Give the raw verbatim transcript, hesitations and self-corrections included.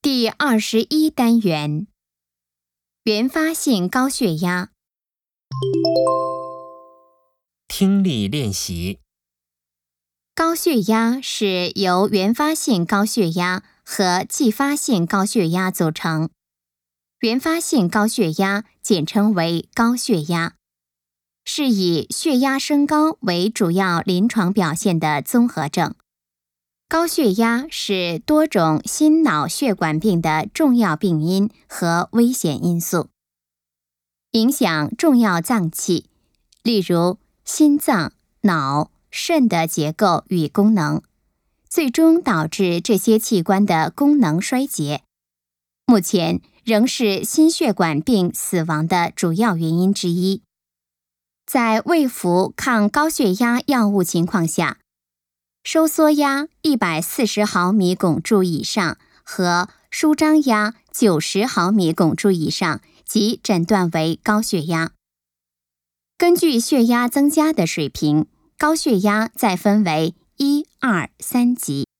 第二十一单元，原发性高血压。 听力练习。 高血压是由原发性高血压和继发性高血压组成。原发性高血压简称为高血压，是以血压升高为主要临床表现的综合症。高血压是多种心脑血管病的重要病因和危险因素，影响重要脏器，例如心脏、脑、肾的结构与功能，最终导致这些器官的功能衰竭。目前仍是心血管病死亡的主要原因之一。在未服抗高血压药物情况下，收缩压一百四十毫米汞柱以上和舒张压九十毫米汞柱以上即诊断为高血压。根据血压增加的水平，高血压再分为一、二、三级。